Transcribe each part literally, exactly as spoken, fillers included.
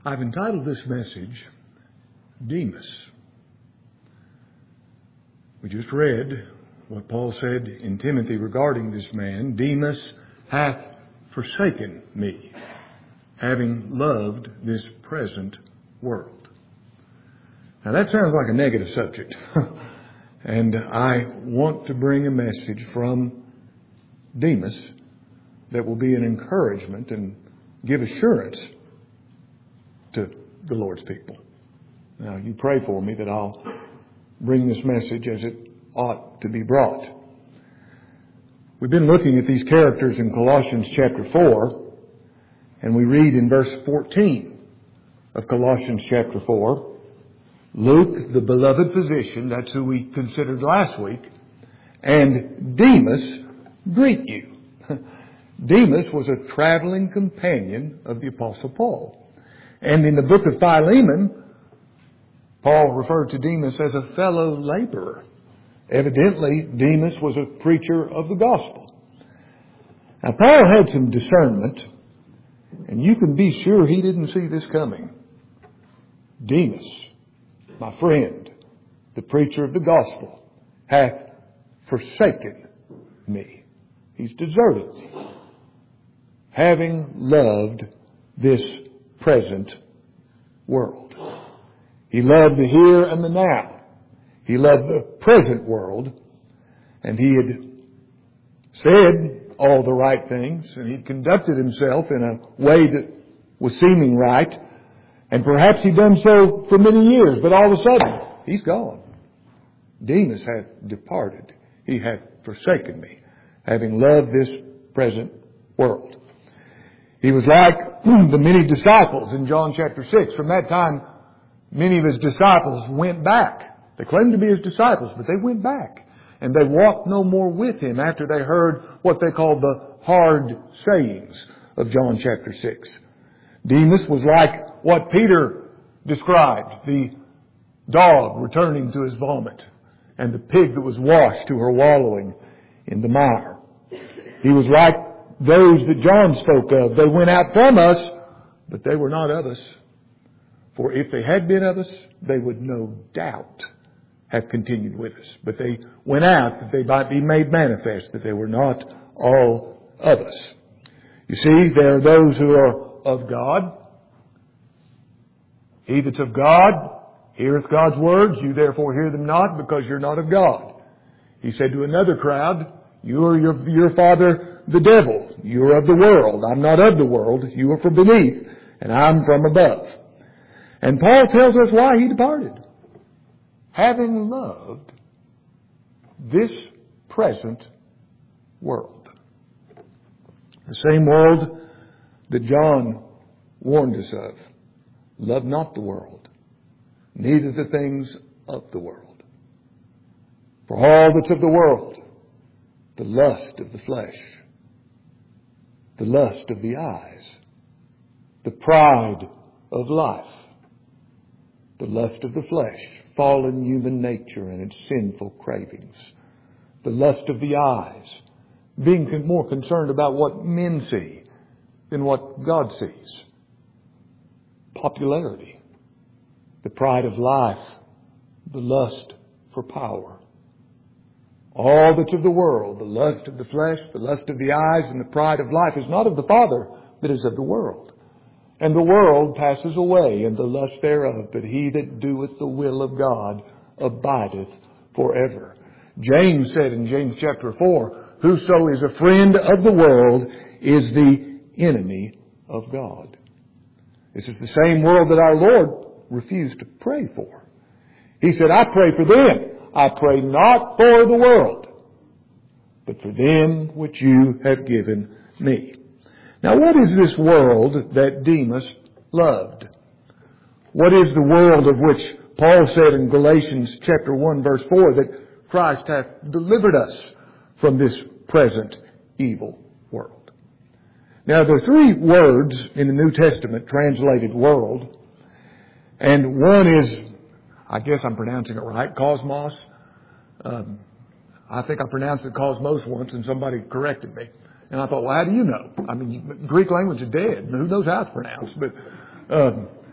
I've entitled this message, Demas. We just read what Paul said in Timothy regarding this man. Demas hath forsaken me, having loved this present world. Now that sounds like a negative subject. And I want to bring a message from Demas that will be an encouragement and give assurance to the Lord's people. Now, you pray for me that I'll bring this message as it ought to be brought. We've been looking at these characters in Colossians chapter four, and we read in verse fourteen of Colossians chapter four, Luke, the beloved physician, that's who we considered last week, and Demas greet you. Demas was a traveling companion of the Apostle Paul. And in the book of Philemon, Paul referred to Demas as a fellow laborer. Evidently, Demas was a preacher of the gospel. Now, Paul had some discernment, and you can be sure he didn't see this coming. Demas, my friend, the preacher of the gospel, hath forsaken me. He's deserted me, having loved this present world. He loved the here and the now. He loved the present world. And he had said all the right things. And he'd conducted himself in a way that was seeming right. And perhaps he'd done so for many years. But all of a sudden, he's gone. Demas hath departed. He hath forsaken me, having loved this present world. He was like the many disciples in John chapter six. From that time, many of his disciples went back. They claimed to be his disciples, but they went back. And they walked no more with him after they heard what they called the hard sayings of John chapter six. Demas was like what Peter described, the dog returning to his vomit, and the pig that was washed to her wallowing in the mire. He was like those that John spoke of. They went out from us, but they were not of us. For if they had been of us, they would no doubt have continued with us. But they went out that they might be made manifest that they were not all of us. You see, there are those who are of God. He that's of God heareth God's words. You therefore hear them not, because you're not of God. He said to another crowd, You are your, your father the devil. You are of the world. I'm not of the world. You are from beneath, and I'm from above. And Paul tells us why he departed. Having loved this present world. The same world that John warned us of. Love not the world, neither the things of the world. For all that's of the world, the lust of the flesh, the lust of the eyes, the pride of life, the lust of the flesh, fallen human nature and its sinful cravings, the lust of the eyes, being more concerned about what men see than what God sees, popularity, the pride of life, the lust for power. All that's of the world, the lust of the flesh, the lust of the eyes, and the pride of life is not of the Father, but is of the world. And the world passes away, and the lust thereof, but he that doeth the will of God abideth forever. James said in James chapter four, Whoso is a friend of the world is the enemy of God. This is the same world that our Lord refused to pray for. He said, I pray for them. I pray not for the world, but for them which you have given me. Now, what is this world that Demas loved? What is the world of which Paul said in Galatians chapter one verse four that Christ hath delivered us from this present evil world? Now, there are three words in the New Testament translated world, and one is, I guess I'm pronouncing it right, cosmos. Um, I think I pronounced it cosmos once and somebody corrected me. And I thought, well, how do you know? I mean, Greek language is dead. Who knows how it's pronounced? But um,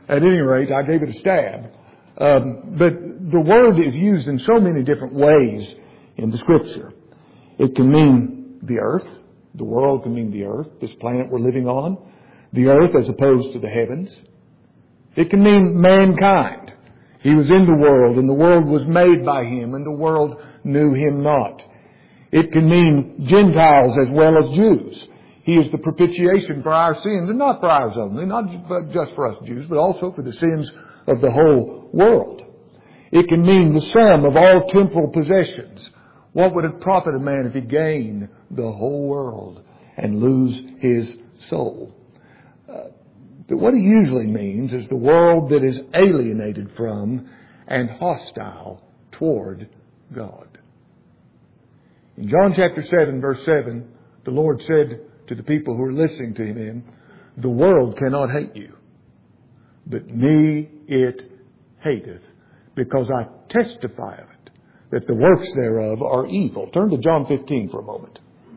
at any rate, I gave it a stab. Um, but the word is used in so many different ways in the Scripture. It can mean the earth. The world can mean the earth, this planet we're living on. The earth as opposed to the heavens. It can mean mankind. He was in the world, and the world was made by Him, and the world knew Him not. It can mean Gentiles as well as Jews. He is the propitiation for our sins, and not for ours only, not just for us Jews, but also for the sins of the whole world. It can mean the sum of all temporal possessions. What would it profit a man if he gained the whole world and lose his soul? Uh, but what it usually means is the world that is alienated from and hostile toward God. In John chapter seven, verse seven, the Lord said to the people who are listening to Him, the world cannot hate you, but me it hateth, because I testify of it, that the works thereof are evil. Turn to John fifteen for a moment.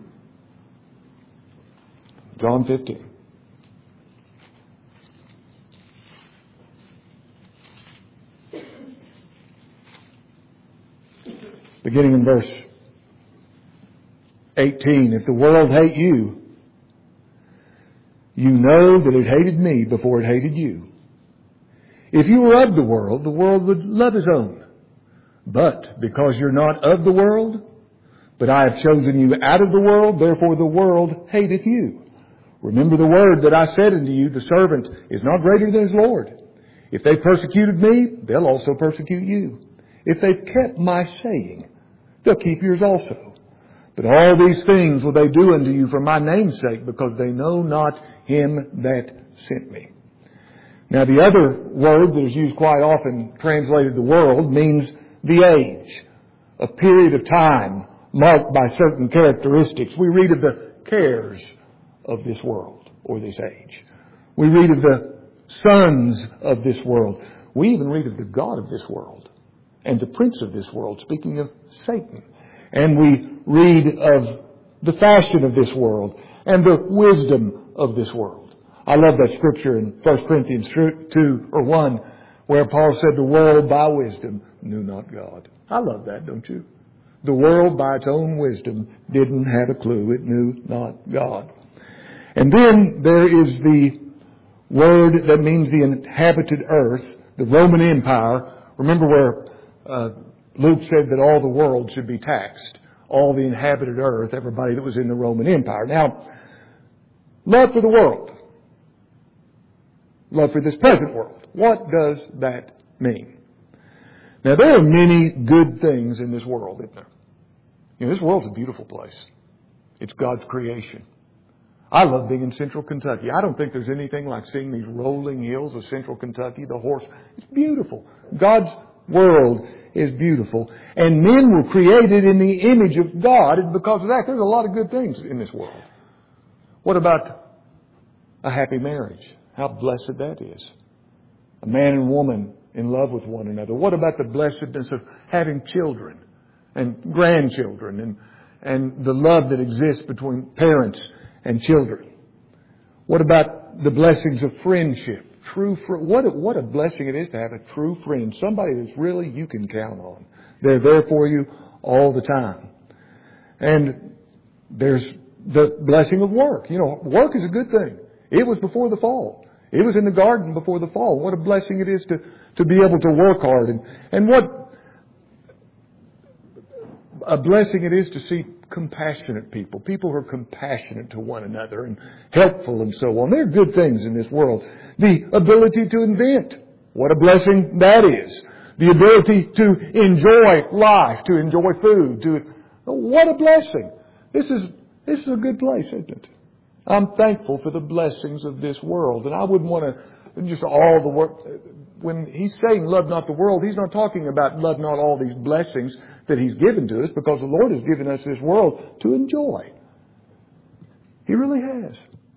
John fifteen. Beginning in verse eighteen. If the world hate you, you know that it hated me before it hated you. If you were of the world, the world would love his own. But because you're not of the world, but I have chosen you out of the world, therefore the world hateth you. Remember the word that I said unto you, the servant is not greater than his Lord. If they persecuted me, they'll also persecute you. If they've kept my saying, they'll keep yours also. But all these things will they do unto you for my name's sake, because they know not Him that sent me. Now the other word that is used quite often, translated the world, means the age. A period of time marked by certain characteristics. We read of the cares of this world, or this age. We read of the sons of this world. We even read of the God of this world and the prince of this world, speaking of Satan. And we read of the fashion of this world and the wisdom of this world. I love that scripture in First Corinthians two or one, where Paul said, the world by wisdom knew not God. I love that, don't you? The world by its own wisdom didn't have a clue. It knew not God. And then there is the word that means the inhabited earth, the Roman Empire. Remember where uh, Luke said that all the world should be taxed. All the inhabited earth, everybody that was in the Roman Empire. Now, love for the world. Love for this present world. What does that mean? Now, there are many good things in this world, isn't there? You know, this world's a beautiful place. It's God's creation. I love being in central Kentucky. I don't think there's anything like seeing these rolling hills of central Kentucky, the horse. It's beautiful. God's world is beautiful. And men were created in the image of God. And because of that, there's a lot of good things in this world. What about a happy marriage? How blessed that is. A man and woman in love with one another. What about the blessedness of having children and grandchildren and, and the love that exists between parents and children? What about the blessings of friendship? True fr- what, a, what a blessing it is to have a true friend. Somebody that's really you can count on. They're there for you all the time. And there's the blessing of work. You know, work is a good thing. It was before the fall. It was in the garden before the fall. What a blessing it is to, to be able to work hard. And, and what a blessing it is to see compassionate people. People who are compassionate to one another and helpful and so on. There are good things in this world. The ability to invent. What a blessing that is. The ability to enjoy life, to enjoy food. To what a blessing. This is, this is a good place, isn't it? I'm thankful for the blessings of this world. And I wouldn't want to just all the work. When he's saying love not the world, he's not talking about love not all these blessings that He's given to us, because the Lord has given us this world to enjoy. He really has.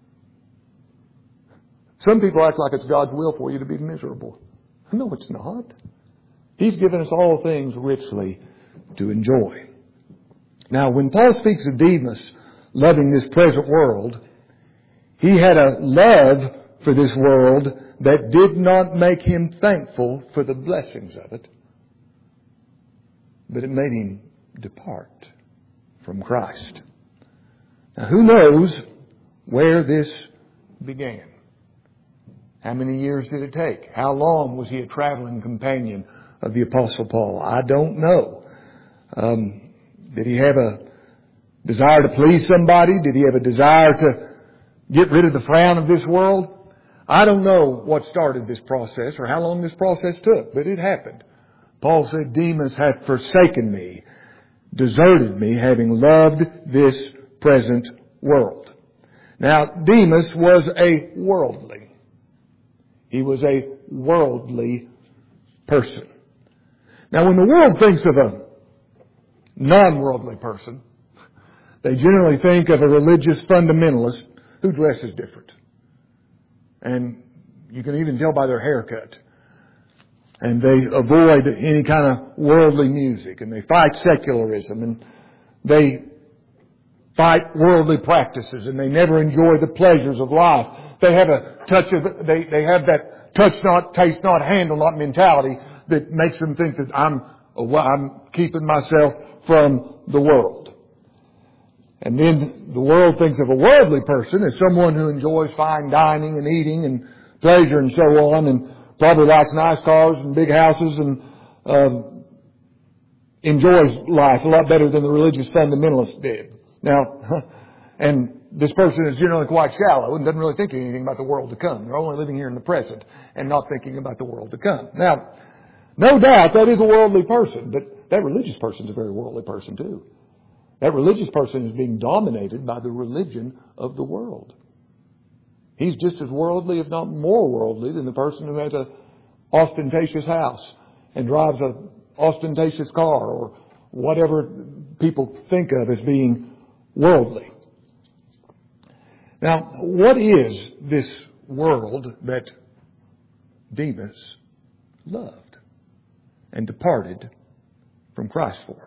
Some people act like it's God's will for you to be miserable. No, it's not. He's given us all things richly to enjoy. Now, when Paul speaks of Demas loving this present world, he had a love for this world that did not make him thankful for the blessings of it, but it made him depart from Christ. Now, who knows where this began? How many years did it take? How long was he a traveling companion of the Apostle Paul? I don't know. Um, did he have a desire to please somebody? Did he have a desire to get rid of the frown of this world? I don't know what started this process or how long this process took, but it happened. Paul said, Demas hath forsaken me, deserted me, having loved this present world. Now, Demas was a worldly. He was a worldly person. Now, when the world thinks of a non-worldly person, they generally think of a religious fundamentalist who dresses different. And you can even tell by their haircut. And they avoid any kind of worldly music. And they fight secularism. And they fight worldly practices. And they never enjoy the pleasures of life. They have a touch of, they, they have that touch not, taste not, handle not mentality that makes them think that I'm, I'm keeping myself from the world. And then the world thinks of a worldly person as someone who enjoys fine dining and eating and pleasure and so on, and probably likes nice cars and big houses and um, enjoys life a lot better than the religious fundamentalist did. Now, and this person is generally quite shallow and doesn't really think anything about the world to come. They're only living here in the present and not thinking about the world to come. Now, no doubt that is a worldly person, but that religious person is a very worldly person too. That religious person is being dominated by the religion of the world. He's just as worldly, if not more worldly, than the person who has a ostentatious house and drives a ostentatious car or whatever people think of as being worldly. Now, what is this world that Demas loved and departed from Christ for?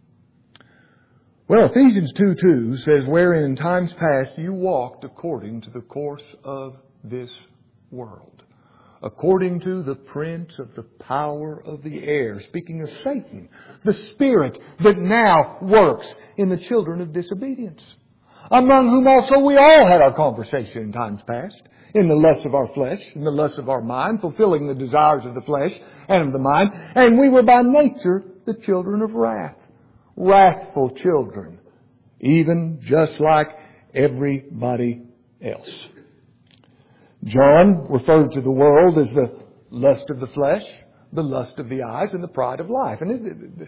Well, Ephesians two two says, wherein in times past you walked according to the course of this world, according to the prince of the power of the air. Speaking of Satan, the spirit that now works in the children of disobedience, among whom also we all had our conversation in times past, in the lust of our flesh, in the lust of our mind, fulfilling the desires of the flesh and of the mind. And we were by nature the children of wrath. Wrathful children, even just like everybody else. John referred to the world as the lust of the flesh, the lust of the eyes, and the pride of life. And it, it,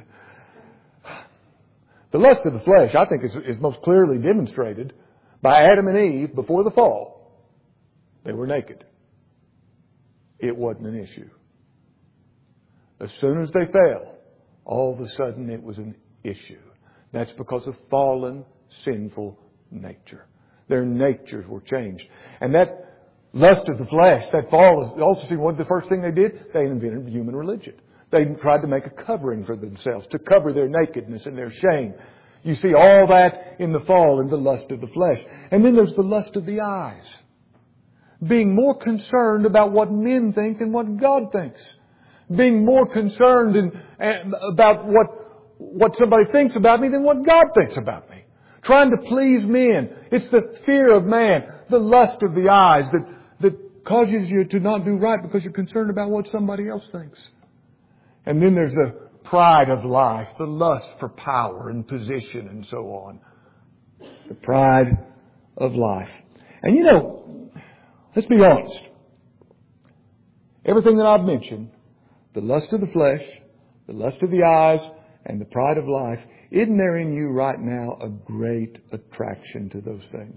the lust of the flesh, I think, is, is most clearly demonstrated by Adam and Eve before the fall. They were naked. It wasn't an issue. As soon as they fell, all of a sudden it was an issue. That's because of fallen, sinful nature. Their natures were changed. And that lust of the flesh, that fall, also see what the first thing they did? They invented human religion. They tried to make a covering for themselves, to cover their nakedness and their shame. You see all that in the fall, in the lust of the flesh. And then there's the lust of the eyes. Being more concerned about what men think than what God thinks. Being more concerned in, about what what somebody thinks about me than what God thinks about me. Trying to please men. It's the fear of man, the lust of the eyes that, that causes you to not do right because you're concerned about what somebody else thinks. And then there's the pride of life, the lust for power and position and so on. The pride of life. And you know, let's be honest. Everything that I've mentioned, the lust of the flesh, the lust of the eyes, and the pride of life, isn't there in you right now a great attraction to those things?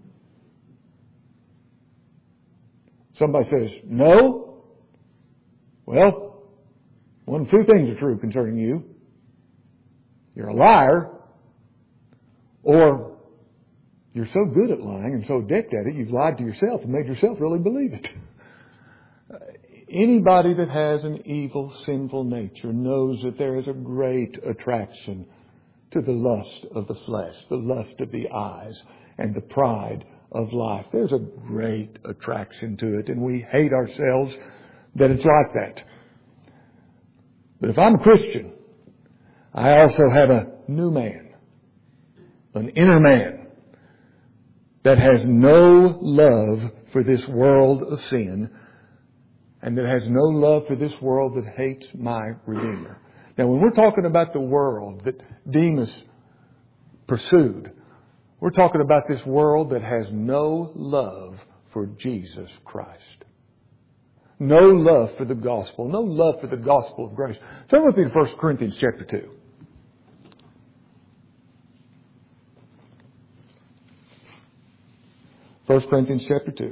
Somebody says, no. Well, one of two things are true concerning you. You're a liar, or you're so good at lying and so adept at it, you've lied to yourself and made yourself really believe it. Anybody that has an evil, sinful nature knows that there is a great attraction to the lust of the flesh, the lust of the eyes, and the pride of life. There's a great attraction to it, and we hate ourselves that it's like that. But if I'm a Christian, I also have a new man, an inner man that has no love for this world of sin and that has no love for this world that hates my Redeemer. Now, when we're talking about the world that Demas pursued, we're talking about this world that has no love for Jesus Christ. No love for the gospel. No love for the gospel of grace. Turn with me to First Corinthians chapter two. First Corinthians chapter two.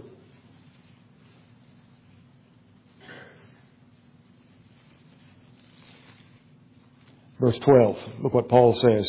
Verse twelve. Look what Paul says.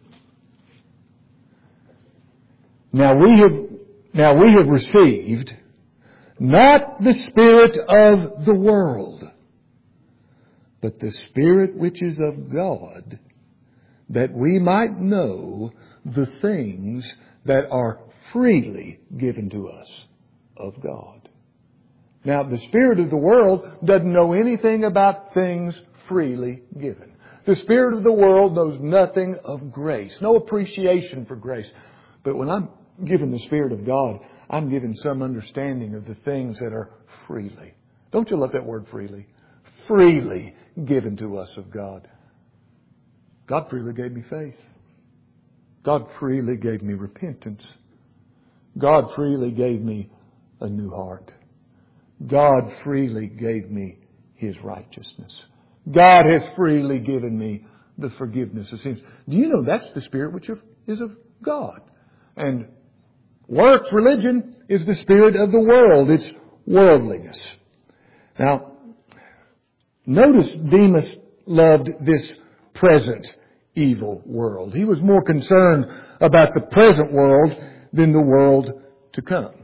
Now we have, now we have received not the Spirit of the world, but the Spirit which is of God, that we might know the things that are freely given to us of God. Now, the spirit of the world doesn't know anything about things freely given. The spirit of the world knows nothing of grace, no appreciation for grace. But when I'm given the Spirit of God, I'm given some understanding of the things that are freely. Don't you love that word freely? Freely given to us of God. God freely gave me faith. God freely gave me repentance. God freely gave me a new heart. God freely gave me His righteousness. God has freely given me the forgiveness of sins. Do you know that's the Spirit which is of God? And works religion is the spirit of the world. It's worldliness. Now, notice Demas loved this present evil world. He was more concerned about the present world than the world to come.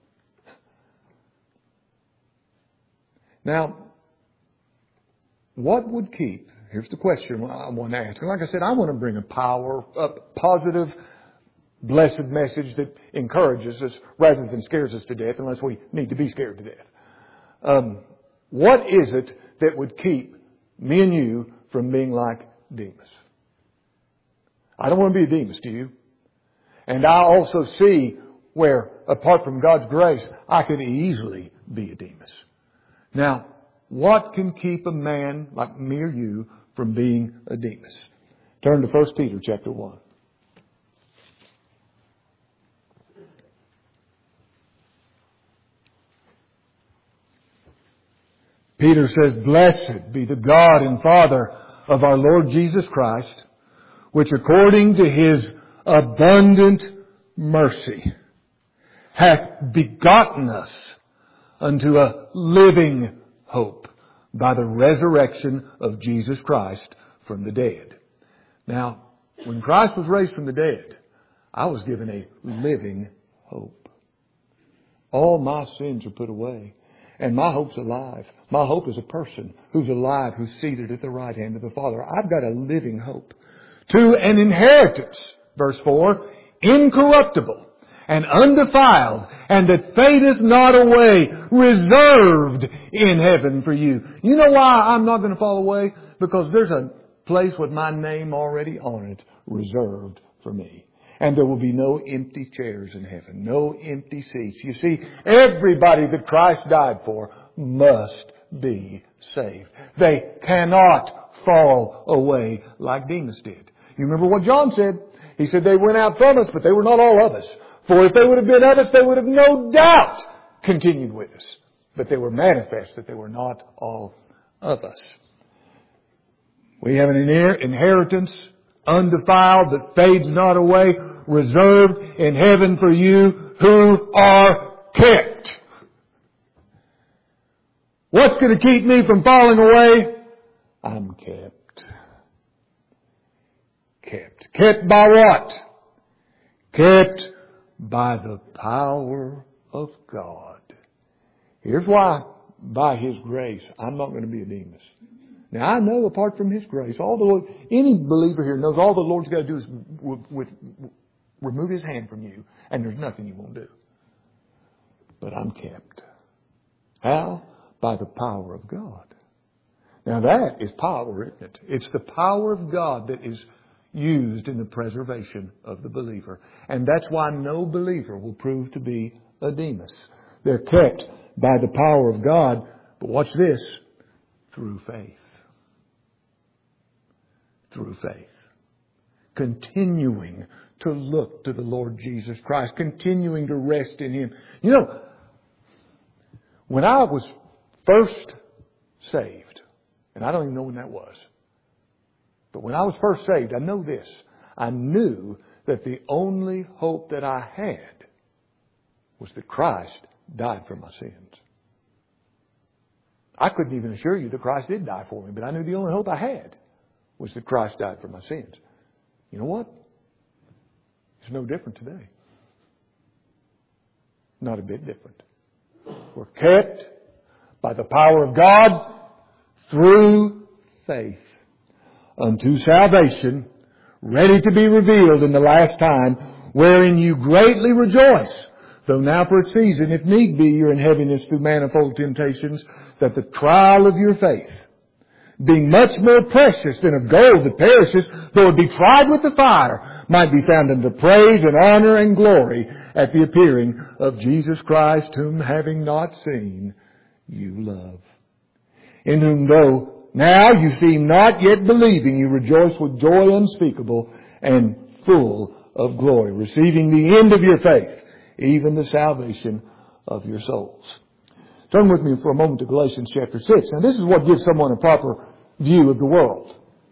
Now, what would keep, here's the question I want to ask. Like I said, I want to bring a power, a positive, blessed message that encourages us rather than scares us to death, unless we need to be scared to death. Um, what is it that would keep me and you from being like Demas? I don't want to be a Demas, do you? And I also see where, apart from God's grace, I could easily be a Demas. Now, what can keep a man like me or you from being a Demas? Turn to First Peter chapter one. Peter says, "Blessed be the God and Father of our Lord Jesus Christ, which according to His abundant mercy hath begotten us unto a living hope by the resurrection of Jesus Christ from the dead." Now, when Christ was raised from the dead, I was given a living hope. All my sins are put away. And my hope's alive. My hope is a person who's alive, who's seated at the right hand of the Father. I've got a living hope. To an inheritance, verse four, incorruptible and undefiled, and that fadeth not away, reserved in heaven for you. You know why I'm not going to fall away? Because there's a place with my name already on it, reserved for me. And there will be no empty chairs in heaven, no empty seats. You see, everybody that Christ died for must be saved. They cannot fall away like Demas did. You remember what John said? He said they went out from us, but they were not all of us. For if they would have been of us, they would have no doubt continued with us. But they were manifest that they were not all of us. We have an inheritance undefiled that fades not away, reserved in heaven for you who are kept. What's going to keep me from falling away? I'm kept. Kept. Kept by what? Kept by the power of God. Here's why. By His grace, I'm not going to be a Demas. Now, I know apart from His grace, all the Lord, any believer here knows all the Lord's got to do is with, with, remove His hand from you, and there's nothing He won't do. But I'm kept. How? By the power of God. Now that is power, isn't it? It's the power of God that is used in the preservation of the believer. And that's why no believer will prove to be a Demas. They're kept by the power of God. But watch this. Through faith. Through faith. Continuing to look to the Lord Jesus Christ. Continuing to rest in Him. You know, when I was first saved, and I don't even know when that was, but when I was first saved, I know this. I knew that the only hope that I had was that Christ died for my sins. I couldn't even assure you that Christ did die for me, but I knew the only hope I had was that Christ died for my sins. You know what? It's no different today. Not a bit different. We're kept by the power of God through faith unto salvation, ready to be revealed in the last time, wherein you greatly rejoice, though now for a season, if need be, you're in heaviness through manifold temptations, that the trial of your faith, being much more precious than of gold that perishes, though it be tried with the fire, might be found unto praise and honor and glory at the appearing of Jesus Christ, whom having not seen, you love. In whom though now you seem not yet believing, you rejoice with joy unspeakable and full of glory, receiving the end of your faith, even the salvation of your souls. Turn with me for a moment to Galatians chapter six. Now this is what gives someone a proper view of the world.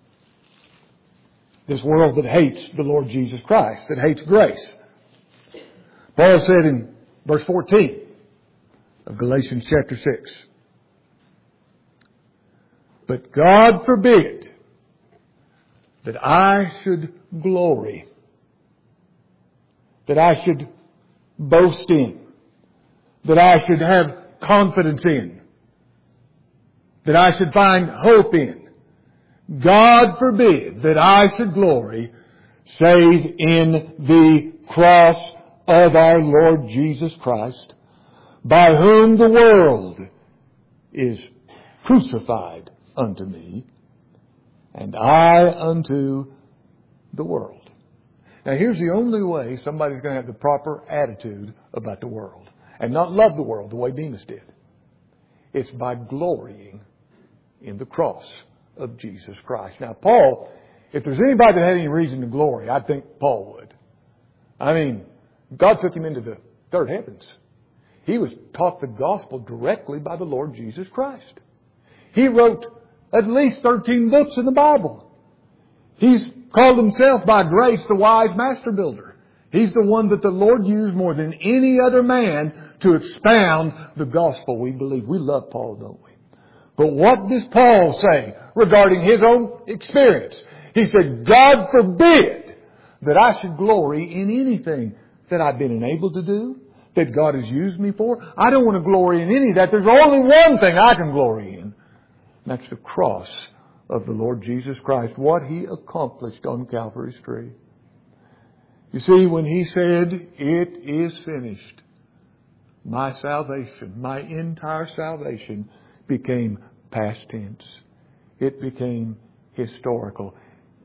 This world that hates the Lord Jesus Christ, that hates grace. Paul said in verse fourteen of Galatians chapter six, but God forbid that I should glory, that I should boast in, that I should have confidence in, that I should find hope in. God forbid that I should glory save in the cross of our Lord Jesus Christ, by whom the world is crucified unto me, and I unto the world. Now here's the only way somebody's going to have the proper attitude about the world and not love the world the way Demas did. It's by glorying in the cross of Jesus Christ. Now Paul, if there's anybody that had any reason to glory, I think Paul would. I mean, God took him into the third heavens. He was taught the gospel directly by the Lord Jesus Christ. He wrote at least thirteen books in the Bible. He's called himself by grace the wise master builder. He's the one that the Lord used more than any other man to expound the gospel we believe. We love Paul, don't we? But what does Paul say regarding his own experience? He said, God forbid that I should glory in anything that I've been enabled to do, that God has used me for. I don't want to glory in any of that. There's only one thing I can glory in. And that's the cross of the Lord Jesus Christ, what He accomplished on Calvary's tree. You see, when He said, it is finished, my salvation, my entire salvation became past tense. It became historical.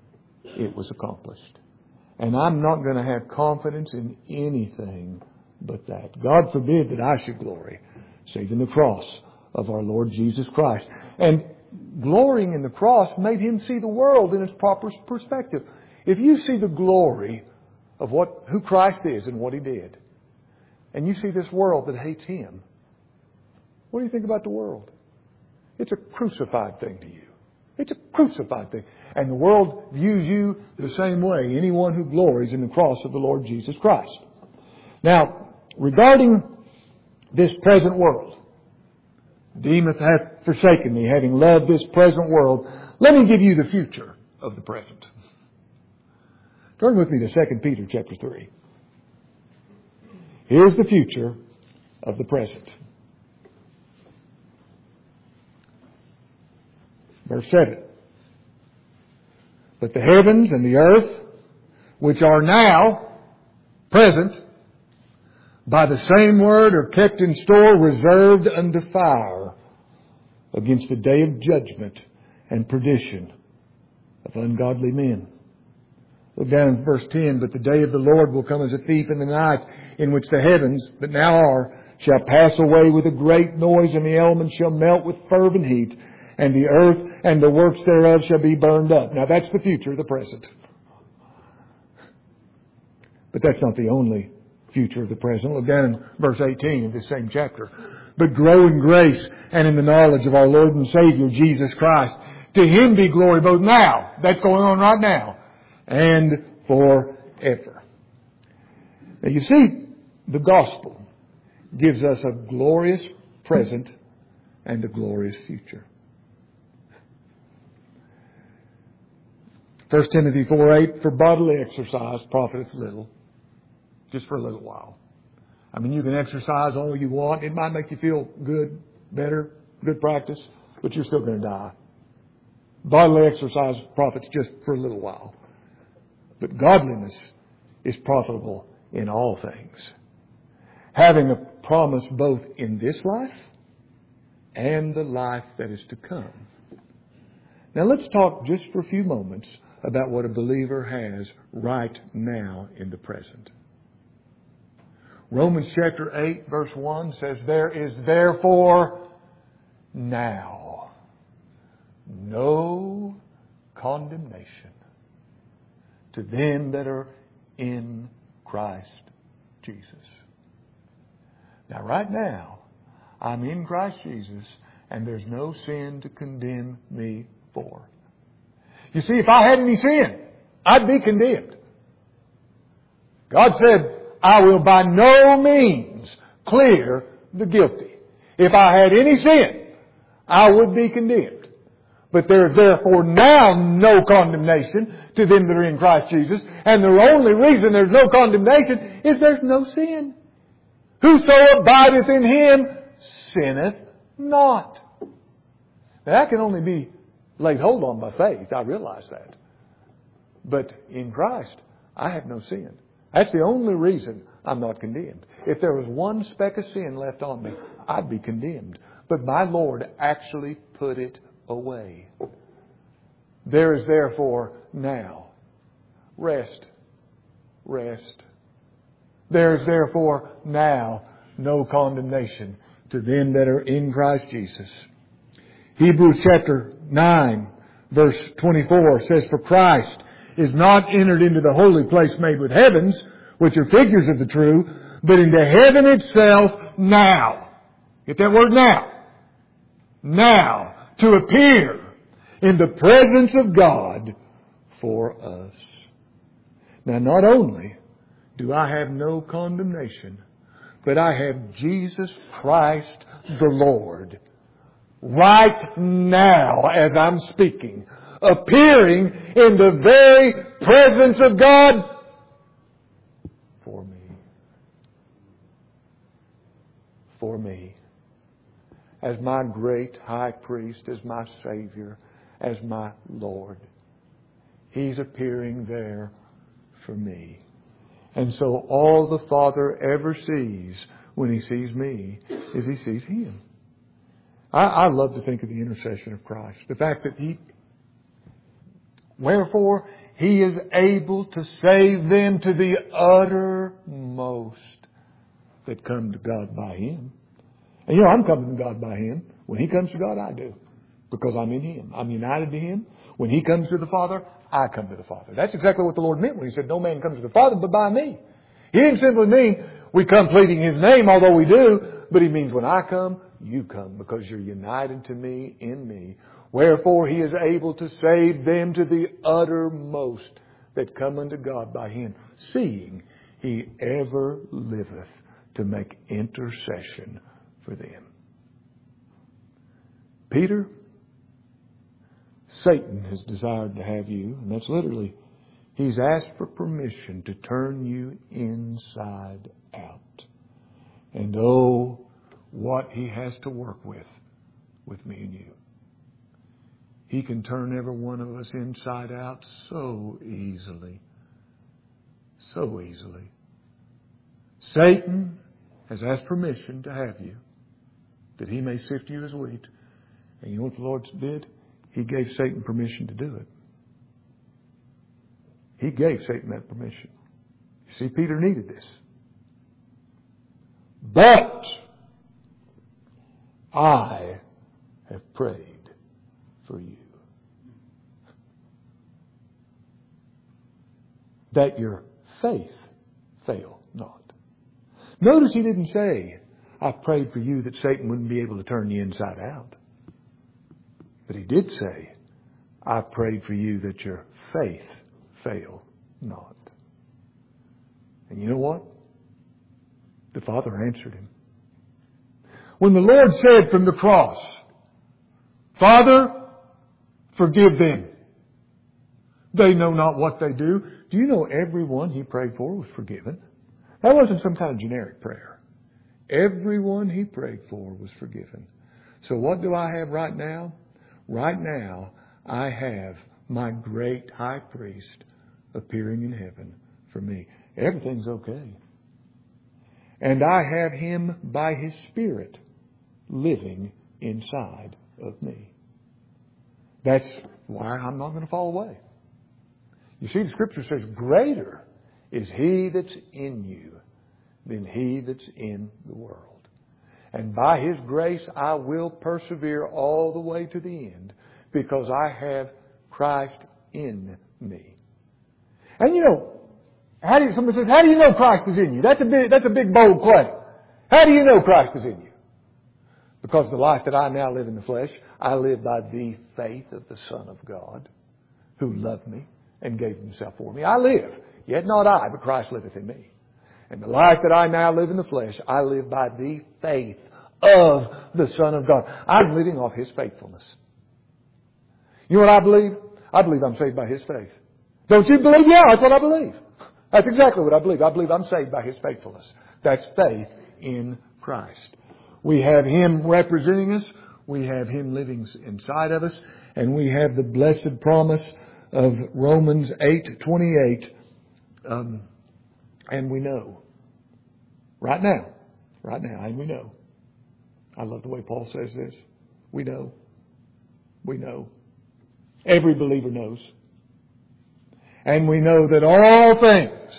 It was accomplished. And I'm not going to have confidence in anything but that. God forbid that I should glory, save in the cross of our Lord Jesus Christ. And glorying in the cross made Him see the world in its proper perspective. If you see the glory of what who Christ is and what He did, and you see this world that hates Him, what do you think about the world? It's a crucified thing to you. It's a crucified thing. And the world views you the same way, anyone who glories in the cross of the Lord Jesus Christ. Now, regarding this present world, Demas hath forsaken me, having loved this present world. Let me give you the future of the present. Turn with me to Second Peter chapter three. Here's the future of the present. Verse seven. But the heavens and the earth, which are now present, by the same word are kept in store, reserved unto fire, against the day of judgment and perdition of ungodly men. Look down in verse ten. But the day of the Lord will come as a thief in the night, in which the heavens that now are shall pass away with a great noise, and the elements shall melt with fervent heat, and the earth and the works thereof shall be burned up. Now that's the future, the present. But that's not the only future of the present. Look down in verse eighteen of this same chapter. But grow in grace and in the knowledge of our Lord and Savior, Jesus Christ. To Him be glory both now, that's going on right now, and forever. Now you see, the gospel gives us a glorious present and a glorious future. First Timothy four eight, for bodily exercise profiteth little, just for a little while. I mean, you can exercise all you want. It might make you feel good, better, good practice, but you're still going to die. Bodily exercise profits just for a little while. But godliness is profitable in all things, having a promise both in this life and the life that is to come. Now let's talk just for a few moments about what a believer has right now in the present. Romans chapter eight verse one says, there is therefore now no condemnation to them that are in Christ Jesus. Now right now, I'm in Christ Jesus, and there's no sin to condemn me for. You see, if I had any sin, I'd be condemned. God said, I will by no means clear the guilty. If I had any sin, I would be condemned. But there is therefore now no condemnation to them that are in Christ Jesus. And the only reason there's no condemnation is there's no sin. Whoso abideth in Him sinneth not. Now that can only be laid hold on by faith. I realize that. But in Christ, I have no sin. That's the only reason I'm not condemned. If there was one speck of sin left on me, I'd be condemned. But my Lord actually put it away. There is therefore now rest. Rest. There is therefore now no condemnation to them that are in Christ Jesus. Hebrews chapter nine verse twenty-four says, for Christ is not entered into the holy place made with heavens, which are figures of the true, but into heaven itself now. Get that word now. Now. To appear in the presence of God for us. Now not only do I have no condemnation, but I have Jesus Christ the Lord right now as I'm speaking, appearing in the very presence of God for me. For me. As my great high priest, as my Savior, as my Lord. He's appearing there for me. And so all the Father ever sees when He sees me is He sees Him. I, I love to think of the intercession of Christ. The fact that He, wherefore He is able to save them to the uttermost that come to God by Him. And you know, I'm coming to God by Him. When He comes to God, I do. Because I'm in Him. I'm united to Him. When He comes to the Father, I come to the Father. That's exactly what the Lord meant when He said, no man comes to the Father but by me. He didn't simply mean we come pleading His name, although we do. But He means when I come, you come. Because you're united to me in me. Wherefore He is able to save them to the uttermost that come unto God by Him. Seeing He ever liveth to make intercession for them. Peter, Satan has desired to have you, and that's literally, he's asked for permission to turn you inside out. And oh, what he has to work with, with me and you. He can turn every one of us inside out so easily. So easily. Satan has asked permission to have you, that he may sift you as wheat. And you know what the Lord did? He gave Satan permission to do it. He gave Satan that permission. You see, Peter needed this. But I have prayed for you, that your faith fail not. Notice he didn't say, I prayed for you that Satan wouldn't be able to turn you inside out. But he did say, I prayed for you that your faith fail not. And you know what? The Father answered him. When the Lord said from the cross, Father, forgive them. They know not what they do. Do you know everyone he prayed for was forgiven? That wasn't some kind of generic prayer. Everyone he prayed for was forgiven. So what do I have right now? Right now, I have my great high priest appearing in heaven for me. Everything's okay. And I have him by his Spirit living inside of me. That's why I'm not going to fall away. You see, the Scripture says, greater is he that's in you than he that's in the world. And by his grace, I will persevere all the way to the end because I have Christ in me. And you know, how do you, somebody says, how do you know Christ is in you? That's a big, that's a big bold claim. How do you know Christ is in you? Because the life that I now live in the flesh, I live by the faith of the Son of God who loved me and gave himself for me. I live, yet not I, but Christ liveth in me. And the life that I now live in the flesh, I live by the faith of the Son of God. I'm living off his faithfulness. You know what I believe? I believe I'm saved by his faith. Don't you believe? Yeah, that's what I believe. That's exactly what I believe. I believe I'm saved by his faithfulness. That's faith in Christ. We have him representing us. We have him living inside of us. And we have the blessed promise of Romans eight twenty-eight. Um, and we know. Right now. Right now. And we know. I love the way Paul says this. We know. We know. Every believer knows. And we know that all things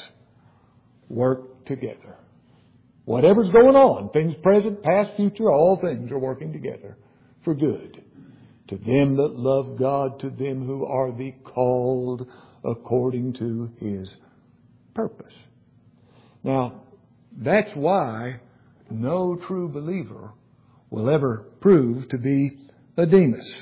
work together. Whatever's going on, things present, past, future, all things are working together for good. To them that love God, to them who are the called according to his purpose. Now, that's why no true believer will ever prove to be a Demas.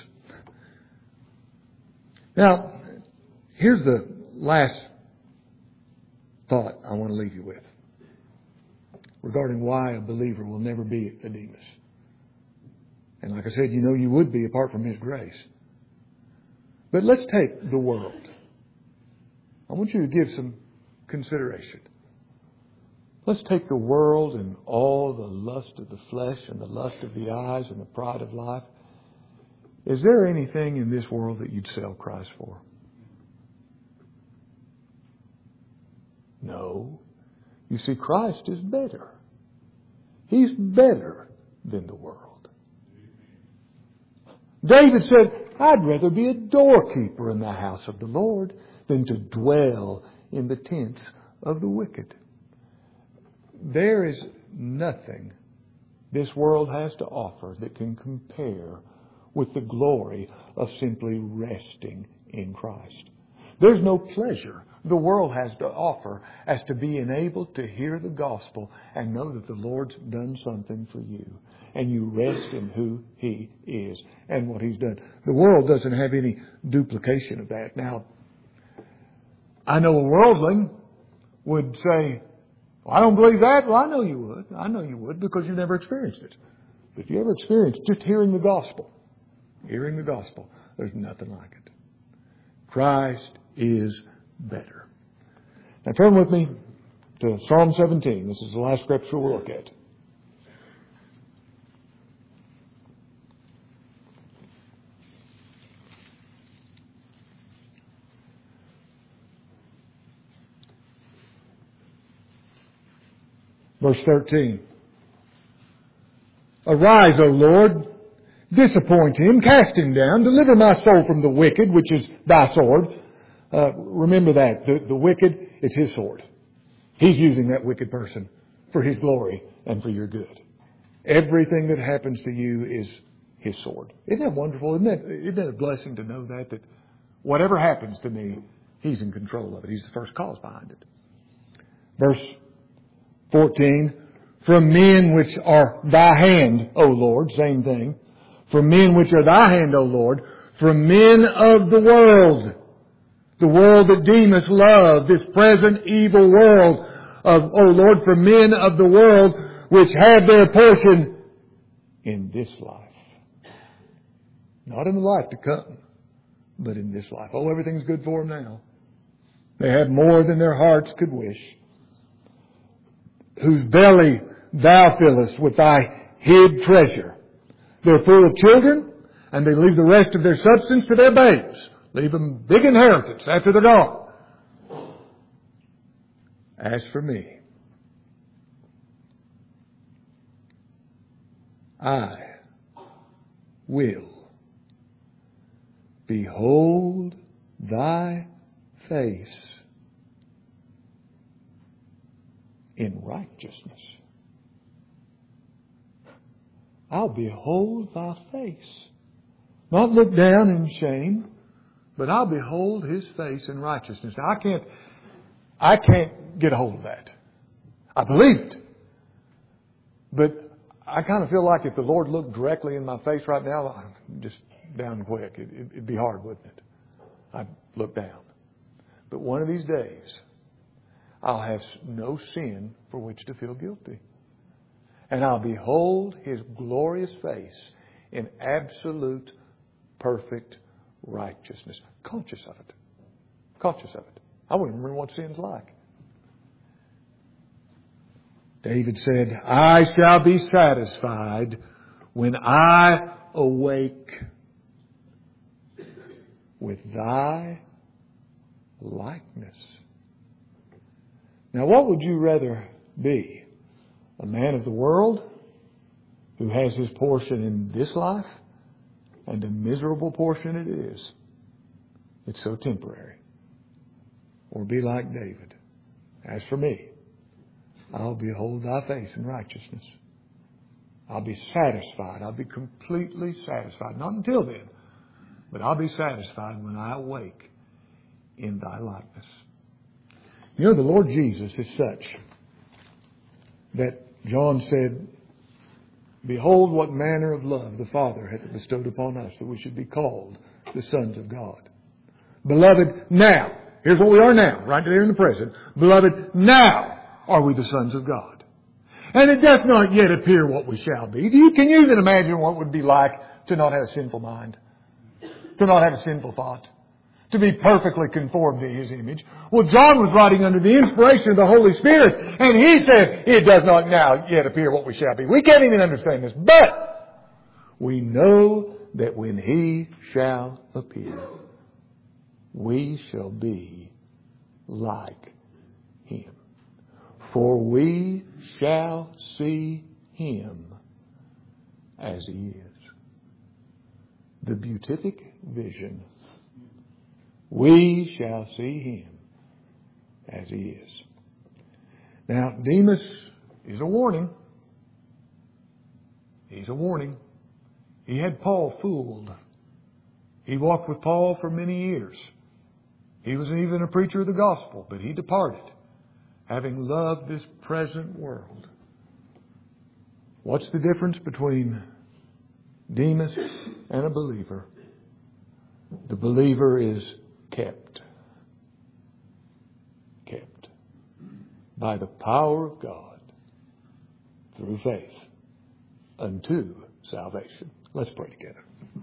Now, here's the last thought I want to leave you with regarding why a believer will never be a Demas. And like I said, you know you would be apart from his grace. But let's take the world. I want you to give some consideration. Let's take the world and all the lust of the flesh and the lust of the eyes and the pride of life. Is there anything in this world that you'd sell Christ for? No. You see, Christ is better. He's better than the world. David said, I'd rather be a doorkeeper in the house of the Lord than to dwell in the tents of the wicked. There is nothing this world has to offer that can compare with the glory of simply resting in Christ. There's no pleasure the world has to offer as to being able to hear the gospel and know that the Lord's done something for you. And you rest in who he is and what he's done. The world doesn't have any duplication of that. Now, I know a worldling would say, well, I don't believe that. Well, I know you would. I know you would because you never experienced it. But if you ever experienced just hearing the gospel, hearing the gospel, there's nothing like it. Christ is better. Now turn with me to Psalm seventeen. This is the last scripture we'll look at. Verse thirteen. Arise, O Lord, disappoint him, cast him down, deliver my soul from the wicked, which is thy sword. Uh, remember that. The, the wicked, it's his sword. He's using that wicked person for his glory and for your good. Everything that happens to you is his sword. Isn't that wonderful? Isn't that, isn't that a blessing to know that? That whatever happens to me, he's in control of it. He's the first cause behind it. Verse fourteen. From men which are thy hand, O Lord, same thing. From men which are thy hand, O Lord, from men of the world, the world that Demas loved, this present evil world of, O Lord, from men of the world which have their portion in this life. Not in the life to come, but in this life. Oh, everything's good for them now. They have more than their hearts could wish. Whose belly thou fillest with thy hid treasure. They're full of children, and they leave the rest of their substance to their babes. Leave them big inheritance after they're gone. As for me, I will behold thy face in righteousness. I'll behold thy face. Not look down in shame, but I'll behold his face in righteousness. Now I can't, I can't get a hold of that. I believe it. But I kind of feel like if the Lord looked directly in my face right now, I'm just down quick. It, it, it'd be hard, wouldn't it? I'd look down. But one of these days, I'll have no sin for which to feel guilty. And I'll behold his glorious face in absolute, perfect righteousness. Conscious of it. Conscious of it. I wouldn't remember what sin's like. David said, I shall be satisfied when I awake with thy likeness. Now, what would you rather be? A man of the world who has his portion in this life, and a miserable portion it is. It's so temporary. Or be like David. As for me, I'll behold thy face in righteousness. I'll be satisfied. I'll be completely satisfied. Not until then, but I'll be satisfied when I awake in thy likeness. You know, the Lord Jesus is such that John said, behold what manner of love the Father hath bestowed upon us, that we should be called the sons of God. Beloved, now, here's what we are now, right there in the present. Beloved, now are we the sons of God. And it doth not yet appear what we shall be. Do you, can you even imagine what it would be like to not have a sinful mind? To not have a sinful thought? To be perfectly conformed to his image. Well, John was writing under the inspiration of the Holy Spirit, and he said, it does not now yet appear what we shall be. We can't even understand this, but we know that when he shall appear, we shall be like him. For we shall see him as he is. The beatific vision. We shall see him as he is. Now, Demas is a warning. He's a warning. He had Paul fooled. He walked with Paul for many years. He was even a preacher of the gospel, but he departed, having loved this present world. What's the difference between Demas and a believer? The believer is kept. Kept. By the power of God through faith unto salvation. Let's pray together.